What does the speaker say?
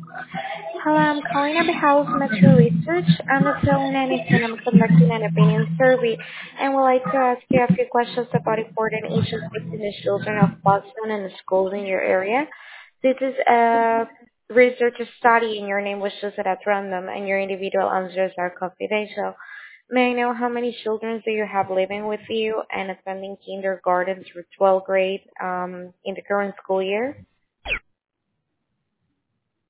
Hello, I'm calling on behalf of Metro Research. I'm a Phil and I'm conducting an opinion survey and would like to ask you a few questions about important issues facing the children of Boston and the schools in your area. This is a research study and your name was chosen at random and your individual answers are confidential. May I know how many children do you have living with you and attending kindergarten through 12th grade in the current school year?